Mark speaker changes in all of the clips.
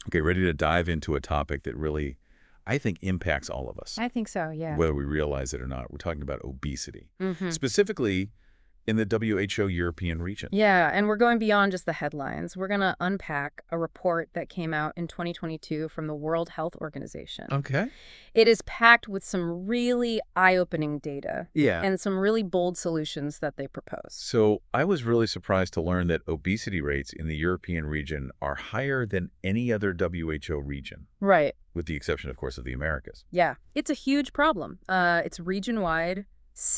Speaker 1: Okay, ready to dive into a topic that really, I think, impacts all of us,
Speaker 2: I think so, yeah.
Speaker 1: whether we realize it or not. We're talking about obesity,
Speaker 2: Hmm.
Speaker 1: specifically in the WHO European region.
Speaker 2: Yeah, and we're going beyond just the headlines. We're going to unpack a report that came out in 2022 from the World Health Organization.
Speaker 1: Okay.
Speaker 2: It is packed with some really eye-opening data
Speaker 1: Yeah.
Speaker 2: and some really bold solutions that they propose.
Speaker 1: So I was really surprised to learn that obesity rates in the European region are higher than any other WHO region,
Speaker 2: Right.
Speaker 1: with the exception, of course, of the Americas.
Speaker 2: Yeah. It's a huge problem. It's region-wide,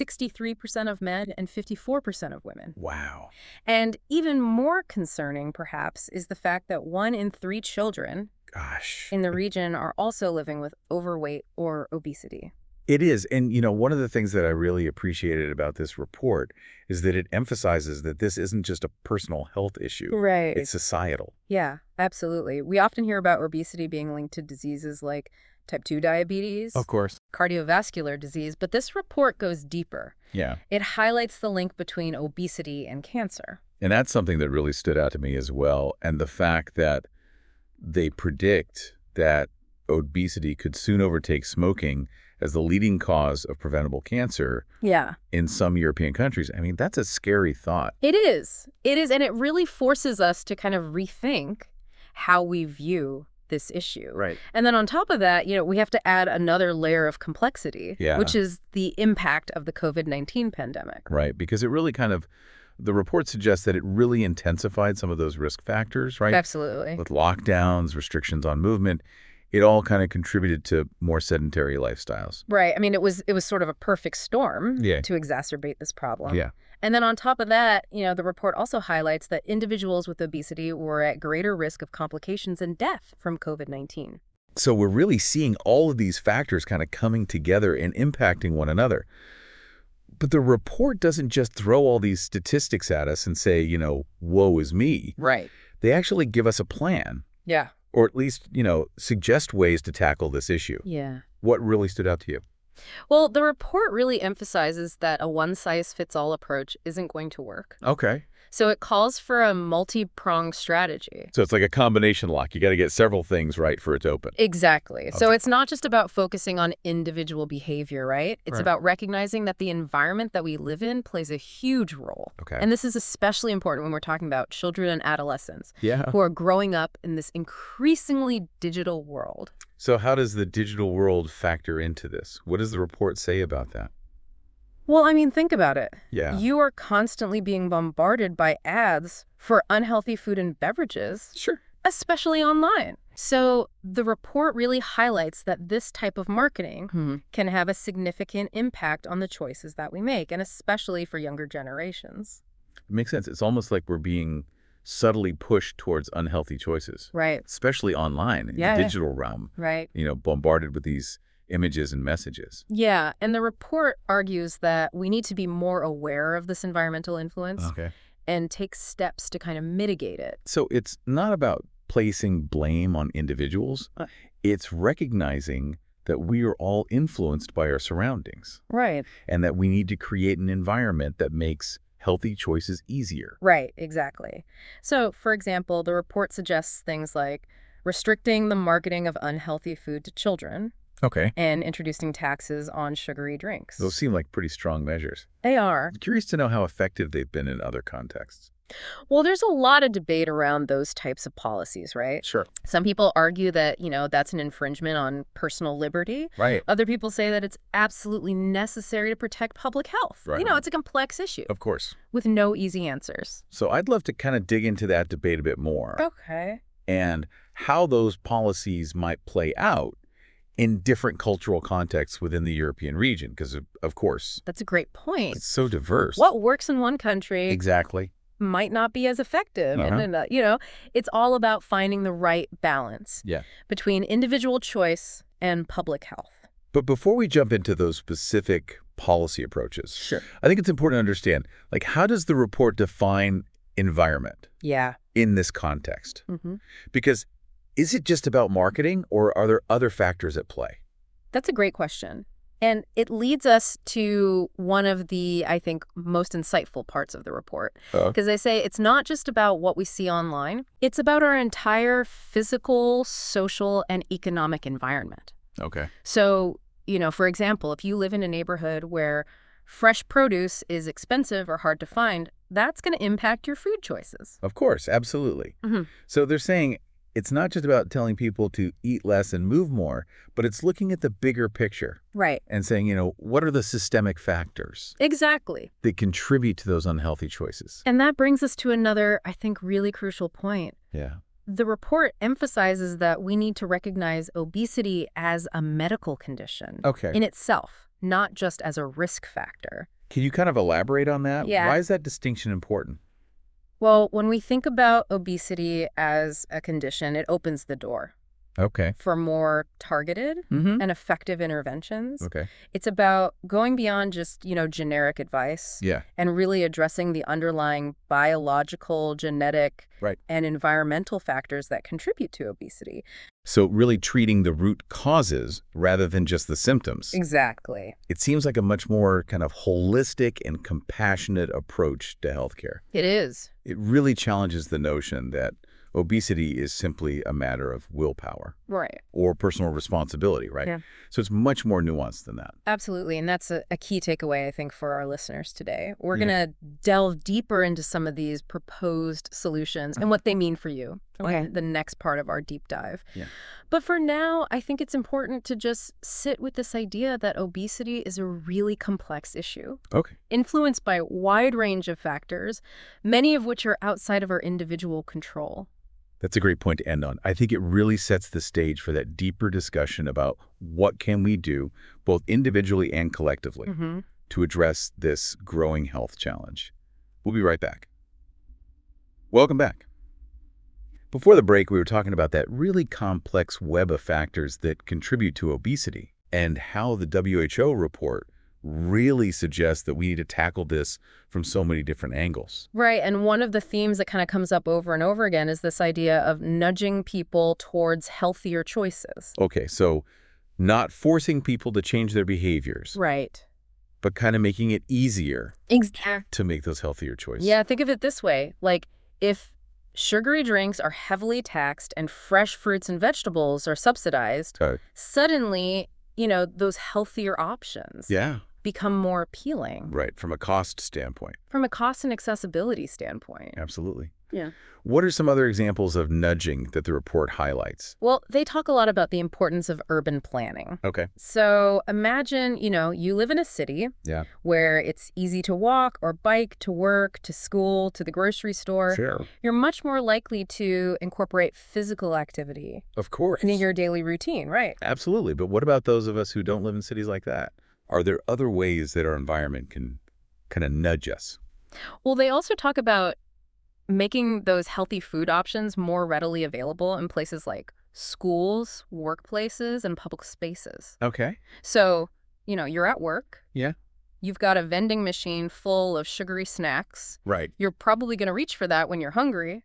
Speaker 2: 63% of men and 54% of women.
Speaker 1: Wow.
Speaker 2: And even more concerning, perhaps, is the fact that 1 in 3 children
Speaker 1: Gosh.
Speaker 2: in the region are also living with overweight or obesity.
Speaker 1: It is. And, one of the things that I really appreciated about this report is that it emphasizes that this isn't just a personal health issue.
Speaker 2: Right.
Speaker 1: It's societal.
Speaker 2: Yeah, absolutely. We often hear about obesity being linked to diseases like type 2 diabetes,
Speaker 1: Of course.
Speaker 2: cardiovascular disease, but this report goes deeper.
Speaker 1: Yeah.
Speaker 2: It highlights the link between obesity and cancer.
Speaker 1: And that's something that really stood out to me as well. And the fact that they predict that obesity could soon overtake smoking as the leading cause of preventable cancer
Speaker 2: Yeah.
Speaker 1: in some European countries. I mean, that's a scary thought.
Speaker 2: It is. It is, and it really forces us to kind of rethink how we view this issue.
Speaker 1: Right.
Speaker 2: And then on top of that, we have to add another layer of complexity,
Speaker 1: Yeah.
Speaker 2: which is the impact of the COVID-19 pandemic.
Speaker 1: Right. Because it really the report suggests that it really intensified some of those risk factors, right?
Speaker 2: Absolutely.
Speaker 1: With lockdowns, restrictions on movement, it all kind of contributed to more sedentary lifestyles.
Speaker 2: Right. I mean, it was sort of a perfect storm
Speaker 1: Yeah.
Speaker 2: to exacerbate this problem.
Speaker 1: Yeah.
Speaker 2: And then on top of that, the report also highlights that individuals with obesity were at greater risk of complications and death from COVID-19.
Speaker 1: So we're really seeing all of these factors kind of coming together and impacting one another. But the report doesn't just throw all these statistics at us and say, woe is me.
Speaker 2: Right.
Speaker 1: They actually give us a plan,
Speaker 2: Yeah.
Speaker 1: or at least, suggest ways to tackle this issue.
Speaker 2: Yeah.
Speaker 1: What really stood out to you?
Speaker 2: Well, the report really emphasizes that a one-size-fits-all approach isn't going to work.
Speaker 1: Okay.
Speaker 2: So it calls for a multi-pronged strategy.
Speaker 1: So it's like a combination lock. You got to get several things right for it to open.
Speaker 2: Exactly. So
Speaker 1: Okay.
Speaker 2: it's not just about focusing on individual behavior, right? It's
Speaker 1: Right.
Speaker 2: about recognizing that the environment that we live in plays a huge role.
Speaker 1: Okay.
Speaker 2: And this is especially important when we're talking about children and adolescents
Speaker 1: Yeah.
Speaker 2: who are growing up in this increasingly digital world.
Speaker 1: So how does the digital world factor into this? What does the report say about that?
Speaker 2: Well, I mean, think about it.
Speaker 1: Yeah.
Speaker 2: You are constantly being bombarded by ads for unhealthy food and beverages,
Speaker 1: Sure.
Speaker 2: especially online. So the report really highlights that this type of marketing can have a significant impact on the choices that we make, and especially for younger generations.
Speaker 1: It makes sense. It's almost like we're being subtly pushed towards unhealthy choices,
Speaker 2: Right,
Speaker 1: especially online in
Speaker 2: Yeah,
Speaker 1: the
Speaker 2: yeah.
Speaker 1: digital realm,
Speaker 2: right.
Speaker 1: bombarded with these images and messages.
Speaker 2: Yeah, and the report argues that we need to be more aware of this environmental influence
Speaker 1: Okay.
Speaker 2: and take steps to kind of mitigate it.
Speaker 1: So it's not about placing blame on individuals. It's recognizing that we are all influenced by our surroundings
Speaker 2: Right.
Speaker 1: and that we need to create an environment that makes healthy choices easier.
Speaker 2: Right, exactly. So, for example, the report suggests things like restricting the marketing of unhealthy food to children
Speaker 1: Okay.
Speaker 2: and introducing taxes on sugary drinks.
Speaker 1: Those seem like pretty strong measures.
Speaker 2: They are.
Speaker 1: I'm curious to know how effective they've been in other contexts.
Speaker 2: Well, there's a lot of debate around those types of policies, right?
Speaker 1: Sure.
Speaker 2: Some people argue that, that's an infringement on personal liberty.
Speaker 1: Right.
Speaker 2: Other people say that it's absolutely necessary to protect public health.
Speaker 1: Right.
Speaker 2: It's a complex issue
Speaker 1: Of course.
Speaker 2: with no easy answers.
Speaker 1: So I'd love to kind of dig into that debate a bit more
Speaker 2: Okay.
Speaker 1: and how those policies might play out in different cultural contexts within the European region, because, of course,
Speaker 2: That's a great point.
Speaker 1: it's so diverse.
Speaker 2: What works in one country
Speaker 1: Exactly.
Speaker 2: might not be as effective.
Speaker 1: Uh-huh.
Speaker 2: And, it's all about finding the right balance
Speaker 1: Yeah.
Speaker 2: between individual choice and public health.
Speaker 1: But before we jump into those specific policy approaches,
Speaker 2: Sure.
Speaker 1: I think it's important to understand, how does the report define environment
Speaker 2: Yeah.
Speaker 1: in this context?
Speaker 2: Hmm.
Speaker 1: Because is it just about marketing, or are there other factors at play?
Speaker 2: That's a great question. And it leads us to one of the, I think, most insightful parts of the report. Because they say it's not just about what we see online. It's about our entire physical, social, and economic environment.
Speaker 1: Okay.
Speaker 2: So, for example, if you live in a neighborhood where fresh produce is expensive or hard to find, that's going to impact your food choices.
Speaker 1: Of course, absolutely. So they're saying it's not just about telling people to eat less and move more, but it's looking at the bigger picture.
Speaker 2: Right.
Speaker 1: And saying, what are the systemic factors
Speaker 2: Exactly.
Speaker 1: that contribute to those unhealthy choices?
Speaker 2: And that brings us to another, I think, really crucial point.
Speaker 1: Yeah.
Speaker 2: The report emphasizes that we need to recognize obesity as a medical condition in itself, not just as a risk factor.
Speaker 1: Can you kind of elaborate on that?
Speaker 2: Yeah.
Speaker 1: Why is that distinction important?
Speaker 2: Well, when we think about obesity as a condition, it opens the door for more targeted and effective interventions. It's about going beyond just, generic advice and really addressing the underlying biological, genetic, and environmental factors that contribute to obesity.
Speaker 1: So really treating the root causes rather than just the symptoms.
Speaker 2: Exactly.
Speaker 1: It seems like a much more kind of holistic and compassionate approach to healthcare.
Speaker 2: It is.
Speaker 1: It really challenges the notion that obesity is simply a matter of willpower.
Speaker 2: Right.
Speaker 1: Or personal responsibility, right?
Speaker 2: Yeah.
Speaker 1: So it's much more nuanced than that.
Speaker 2: Absolutely. And that's a key takeaway, I think, for our listeners today. We're going to delve deeper into some of these proposed solutions and what they mean for you. The next part of our deep dive. But for now, I think it's important to just sit with this idea that obesity is a really complex issue. Influenced by a wide range of factors, many of which are outside of our individual control.
Speaker 1: That's a great point to end on. I think it really sets the stage for that deeper discussion about what can we do, both individually and collectively, to address this growing health challenge. We'll be right back. Welcome back. Before the break, we were talking about that really complex web of factors that contribute to obesity and how the WHO report really suggests that we need to tackle this from so many different angles.
Speaker 2: Right. And one of the themes that kind of comes up over and over again is this idea of nudging people towards healthier choices.
Speaker 1: So not forcing people to change their behaviors.
Speaker 2: Right.
Speaker 1: But kind of making it easier to make those healthier choices.
Speaker 2: Yeah, think of it this way. Like, if sugary drinks are heavily taxed and fresh fruits and vegetables are subsidized, suddenly, those healthier options become more appealing.
Speaker 1: Right, from a cost standpoint.
Speaker 2: From a cost and accessibility standpoint.
Speaker 1: Absolutely.
Speaker 2: Yeah.
Speaker 1: What are some other examples of nudging that the report highlights?
Speaker 2: Well, they talk a lot about the importance of urban planning. So imagine, you live in a city where it's easy to walk or bike to work, to school, to the grocery store.
Speaker 1: Sure.
Speaker 2: You're much more likely to incorporate physical activity.
Speaker 1: Of course.
Speaker 2: In your daily routine, right?
Speaker 1: Absolutely. But what about those of us who don't live in cities like that? Are there other ways that our environment can kind of nudge us?
Speaker 2: Well, they also talk about making those healthy food options more readily available in places like schools, workplaces, and public spaces. So, you're at work. You've got a vending machine full of sugary snacks. You're probably going to reach for that when you're hungry.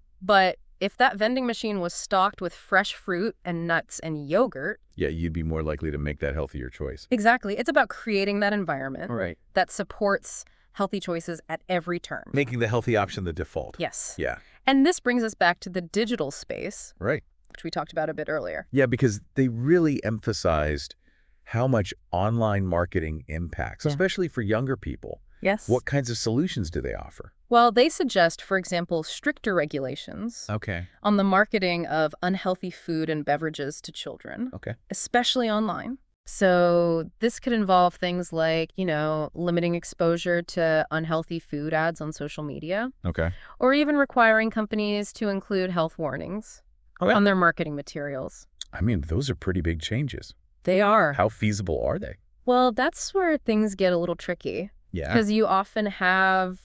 Speaker 2: But if that vending machine was stocked with fresh fruit and nuts and yogurt...
Speaker 1: you'd be more likely to make that healthier choice.
Speaker 2: Exactly. It's about creating that environment that supports healthy choices at every turn.
Speaker 1: Making the healthy option the default.
Speaker 2: Yes. And this brings us back to the digital space. Which we talked about a bit earlier.
Speaker 1: Because they really emphasized how much online marketing impacts, especially for younger people. What kinds of solutions do they offer?
Speaker 2: Well, they suggest, for example, stricter regulations on the marketing of unhealthy food and beverages to children, especially online. So this could involve things like, limiting exposure to unhealthy food ads on social media. Or even requiring companies to include health warnings on their marketing materials.
Speaker 1: I mean, those are pretty big changes.
Speaker 2: They are.
Speaker 1: How feasible are they?
Speaker 2: Well, that's where things get a little tricky. Because you often have,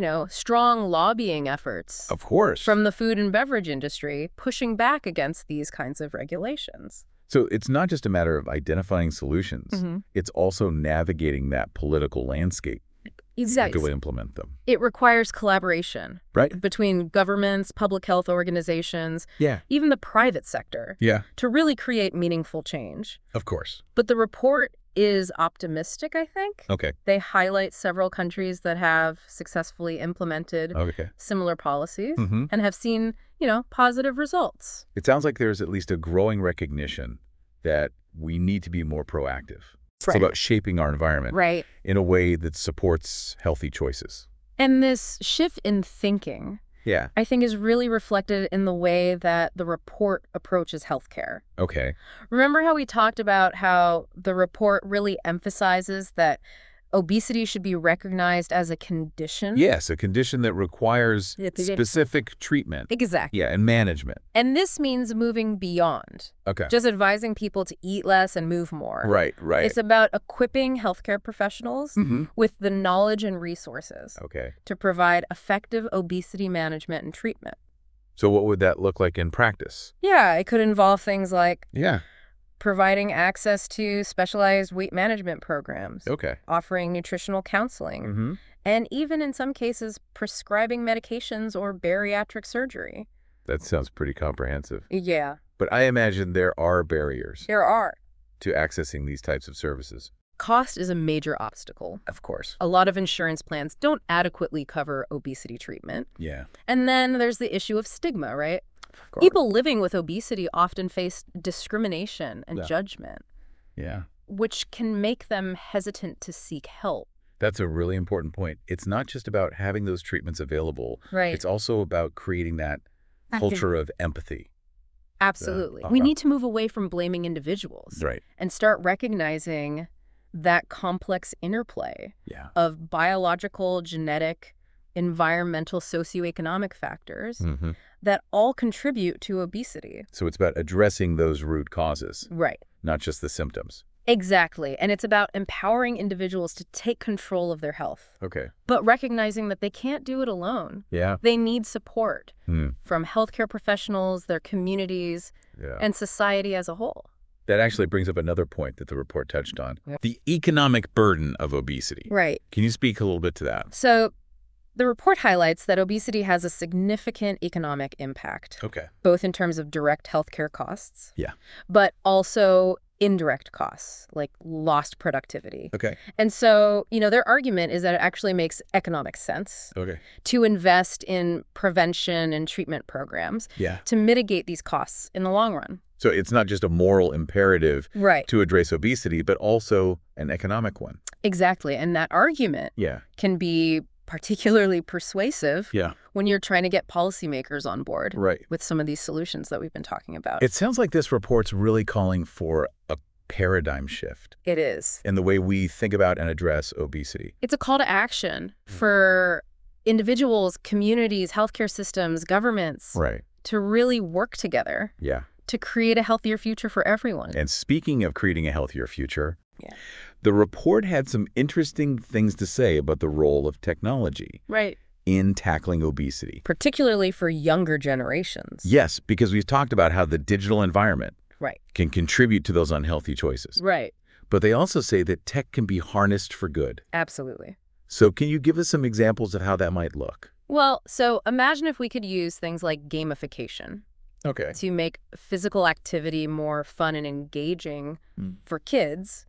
Speaker 2: strong lobbying efforts.
Speaker 1: Of course.
Speaker 2: From the food and beverage industry pushing back against these kinds of regulations.
Speaker 1: So it's not just a matter of identifying solutions. It's also navigating that political landscape.
Speaker 2: Exactly.
Speaker 1: To implement them.
Speaker 2: It requires collaboration. Between governments, public health organizations, even the private sector. To really create meaningful change.
Speaker 1: Of course.
Speaker 2: But the report is optimistic, I think.
Speaker 1: Okay.
Speaker 2: They highlight several countries that have successfully implemented similar policies and have seen, positive results.
Speaker 1: It sounds like there's at least a growing recognition that we need to be more proactive. It's about shaping our environment in a way that supports healthy choices.
Speaker 2: And this shift in thinking, I think, is really reflected in the way that the report approaches healthcare.
Speaker 1: Okay.
Speaker 2: Remember how we talked about how the report really emphasizes that obesity should be recognized as a condition?
Speaker 1: Yes, a condition that requires specific treatment.
Speaker 2: Exactly.
Speaker 1: Yeah, and management.
Speaker 2: And this means moving beyond.
Speaker 1: Okay.
Speaker 2: Just advising people to eat less and move more.
Speaker 1: Right.
Speaker 2: It's about equipping healthcare professionals with the knowledge and resources to provide effective obesity management and treatment.
Speaker 1: So what would that look like in practice?
Speaker 2: Yeah, it could involve things like providing access to specialized weight management programs, offering nutritional counseling, and even in some cases, prescribing medications or bariatric surgery.
Speaker 1: That sounds pretty comprehensive.
Speaker 2: Yeah.
Speaker 1: But I imagine there are barriers.
Speaker 2: There are.
Speaker 1: To accessing these types of services.
Speaker 2: Cost is a major obstacle.
Speaker 1: Of course.
Speaker 2: A lot of insurance plans don't adequately cover obesity treatment.
Speaker 1: Yeah.
Speaker 2: And then there's the issue of stigma, right? People living with obesity often face discrimination and judgment, which can make them hesitant to seek help.
Speaker 1: That's a really important point. It's not just about having those treatments available. It's also about creating that culture of empathy.
Speaker 2: Absolutely. We need to move away from blaming individuals and start recognizing that complex interplay of biological, genetic, environmental, socioeconomic factors that all contribute to obesity.
Speaker 1: So it's about addressing those root causes. Not just the symptoms.
Speaker 2: Exactly. And it's about empowering individuals to take control of their health. But recognizing that they can't do it alone. They need support from healthcare professionals, their communities, and society as a whole.
Speaker 1: That actually brings up another point that the report touched on. The economic burden of obesity. Can you speak a little bit to that?
Speaker 2: So the report highlights that obesity has a significant economic impact, both in terms of direct healthcare costs, but also indirect costs, like lost productivity. And so, their argument is that it actually makes economic sense to invest in prevention and treatment programs to mitigate these costs in the long run.
Speaker 1: So it's not just a moral imperative to address obesity, but also an economic one.
Speaker 2: Exactly. And that argument can be particularly persuasive when you're trying to get policymakers on board with some of these solutions that we've been talking about.
Speaker 1: It sounds like this report's really calling for a paradigm shift.
Speaker 2: It is.
Speaker 1: In the way we think about and address obesity.
Speaker 2: It's a call to action for individuals, communities, healthcare systems, governments to really work together to create a healthier future for everyone.
Speaker 1: And speaking of creating a healthier future, the report had some interesting things to say about the role of technology in tackling obesity.
Speaker 2: Particularly for younger generations.
Speaker 1: Yes, because we've talked about how the digital environment can contribute to those unhealthy choices. But they also say that tech can be harnessed for good.
Speaker 2: Absolutely.
Speaker 1: So can you give us some examples of how that might look?
Speaker 2: Well, so imagine if we could use things like gamification to make physical activity more fun and engaging for kids,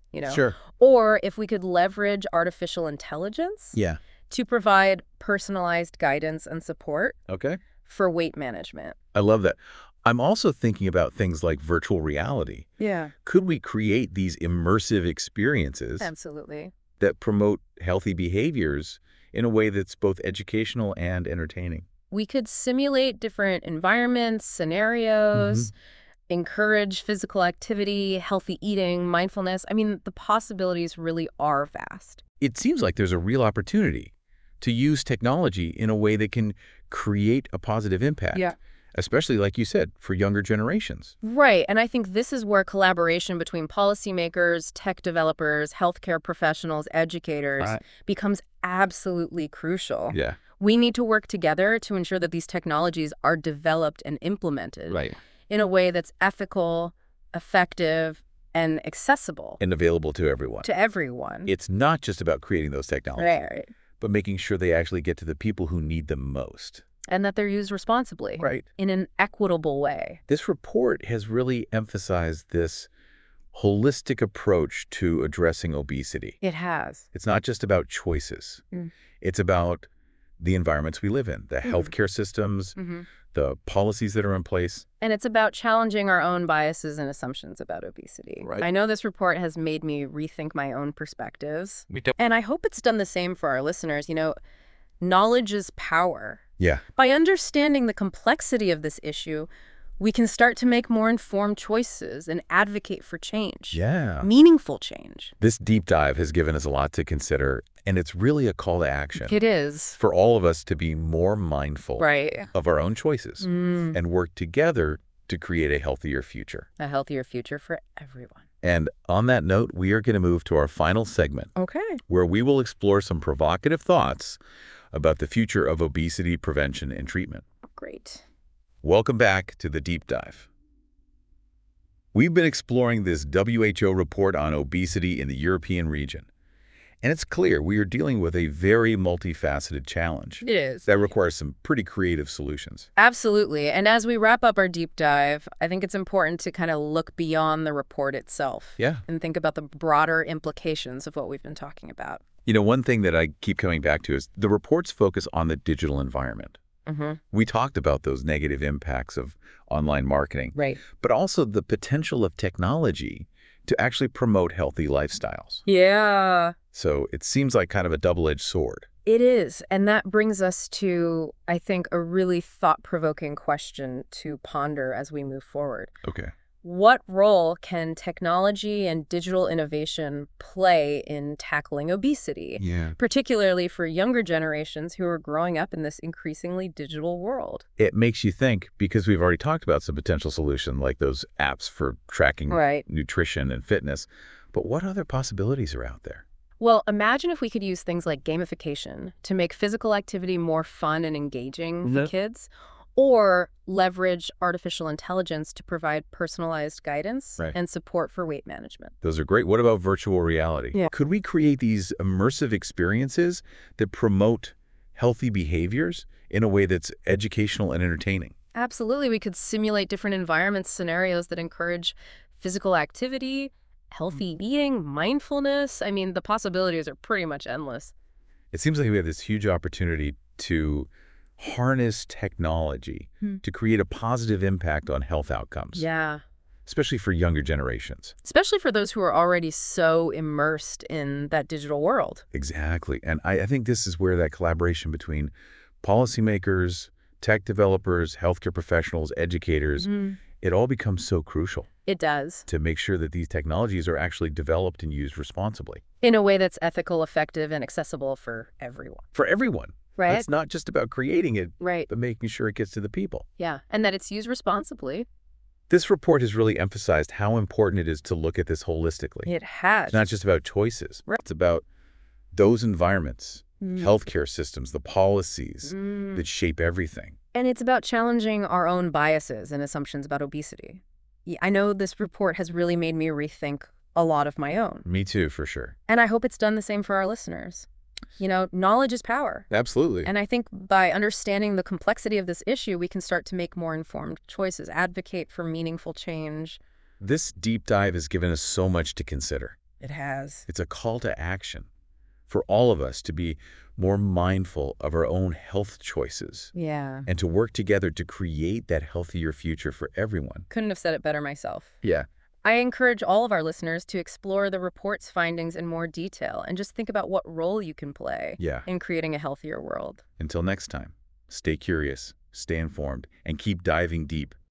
Speaker 2: Or if we could leverage artificial intelligence to provide personalized guidance and support for weight management.
Speaker 1: I love that. I'm also thinking about things like virtual reality. Could we create these immersive experiences that promote healthy behaviors in a way that's both educational and entertaining?
Speaker 2: We could simulate different environments, scenarios, encourage physical activity, healthy eating, mindfulness. I mean, the possibilities really are vast.
Speaker 1: It seems like there's a real opportunity to use technology in a way that can create a positive impact. Especially, like you said, for younger generations.
Speaker 2: Right. And I think this is where collaboration between policymakers, tech developers, healthcare professionals, educators becomes absolutely crucial. We need to work together to ensure that these technologies are developed and implemented in a way that's ethical, effective, and accessible.
Speaker 1: And available to everyone.
Speaker 2: To everyone.
Speaker 1: It's not just about creating those technologies, but making sure they actually get to the people who need them most.
Speaker 2: And that they're used responsibly. In an equitable way.
Speaker 1: This report has really emphasized this holistic approach to addressing obesity.
Speaker 2: It has.
Speaker 1: It's not just about choices. It's about the environments we live in, the healthcare systems, the policies that are in place.
Speaker 2: And it's about challenging our own biases and assumptions about obesity.
Speaker 1: Right.
Speaker 2: I know this report has made me rethink my own perspectives.
Speaker 1: Me too.
Speaker 2: And I hope it's done the same for our listeners. Knowledge is power.
Speaker 1: Yeah.
Speaker 2: By understanding the complexity of this issue, we can start to make more informed choices and advocate for change.
Speaker 1: Yeah.
Speaker 2: Meaningful change.
Speaker 1: This deep dive has given us a lot to consider, and it's really a call to action.
Speaker 2: It is.
Speaker 1: For all of us to be more mindful of our own choices and work together to create a healthier future.
Speaker 2: A healthier future for everyone.
Speaker 1: And on that note, we are going to move to our final segment.
Speaker 2: Okay.
Speaker 1: Where we will explore some provocative thoughts about the future of obesity prevention and treatment.
Speaker 2: Great.
Speaker 1: Welcome back to the Deep Dive. We've been exploring this WHO report on obesity in the European region. And it's clear we are dealing with a very multifaceted challenge.
Speaker 2: It is.
Speaker 1: That requires some pretty creative solutions.
Speaker 2: Absolutely. And as we wrap up our deep dive, I think it's important to kind of look beyond the report itself.
Speaker 1: Yeah.
Speaker 2: And think about the broader implications of what we've been talking about.
Speaker 1: One thing that I keep coming back to is the report's focus on the digital environment. We talked about those negative impacts of online marketing.
Speaker 2: Right.
Speaker 1: But also the potential of technology to actually promote healthy lifestyles.
Speaker 2: Yeah.
Speaker 1: So it seems like kind of a double-edged sword.
Speaker 2: It is. And that brings us to, I think, a really thought-provoking question to ponder as we move forward.
Speaker 1: Okay.
Speaker 2: What role can technology and digital innovation play in tackling obesity?
Speaker 1: Yeah.
Speaker 2: Particularly for younger generations who are growing up in this increasingly digital world.
Speaker 1: It makes you think, because we've already talked about some potential solution like those apps for tracking nutrition and fitness. But what other possibilities are out there?
Speaker 2: Well, imagine if we could use things like gamification to make physical activity more fun and engaging for kids, or leverage artificial intelligence to provide personalized guidance and support for weight management.
Speaker 1: Those are great. What about virtual reality?
Speaker 2: Yeah.
Speaker 1: Could we create these immersive experiences that promote healthy behaviors in a way that's educational and entertaining?
Speaker 2: Absolutely. We could simulate different environment scenarios that encourage physical activity, healthy eating, mindfulness. I mean, the possibilities are pretty much endless.
Speaker 1: It seems like we have this huge opportunity to harness technology to create a positive impact on health outcomes.
Speaker 2: Yeah.
Speaker 1: Especially for younger generations.
Speaker 2: Especially for those who are already so immersed in that digital world.
Speaker 1: Exactly. And I think this is where that collaboration between policymakers, tech developers, healthcare professionals, educators, it all becomes so crucial.
Speaker 2: It does.
Speaker 1: To make sure that these technologies are actually developed and used responsibly.
Speaker 2: In a way that's ethical, effective, and accessible for everyone.
Speaker 1: For everyone.
Speaker 2: Right.
Speaker 1: It's not just about creating it,
Speaker 2: right,
Speaker 1: but making sure it gets to the people.
Speaker 2: Yeah, and that it's used responsibly.
Speaker 1: This report has really emphasized how important it is to look at this holistically.
Speaker 2: It has.
Speaker 1: It's not just about choices.
Speaker 2: Right.
Speaker 1: It's about those environments, healthcare systems, the policies that shape everything.
Speaker 2: And it's about challenging our own biases and assumptions about obesity. I know this report has really made me rethink a lot of my own.
Speaker 1: Me too, for sure.
Speaker 2: And I hope it's done the same for our listeners. Knowledge is power.
Speaker 1: Absolutely.
Speaker 2: And I think by understanding the complexity of this issue, we can start to make more informed choices, advocate for meaningful change.
Speaker 1: This deep dive has given us so much to consider.
Speaker 2: It has.
Speaker 1: It's a call to action for all of us to be more mindful of our own health choices.
Speaker 2: Yeah.
Speaker 1: And to work together to create that healthier future for everyone.
Speaker 2: Couldn't have said it better myself.
Speaker 1: Yeah.
Speaker 2: I encourage all of our listeners to explore the report's findings in more detail and just think about what role you can play in creating a healthier world.
Speaker 1: Until next time, stay curious, stay informed, and keep diving deep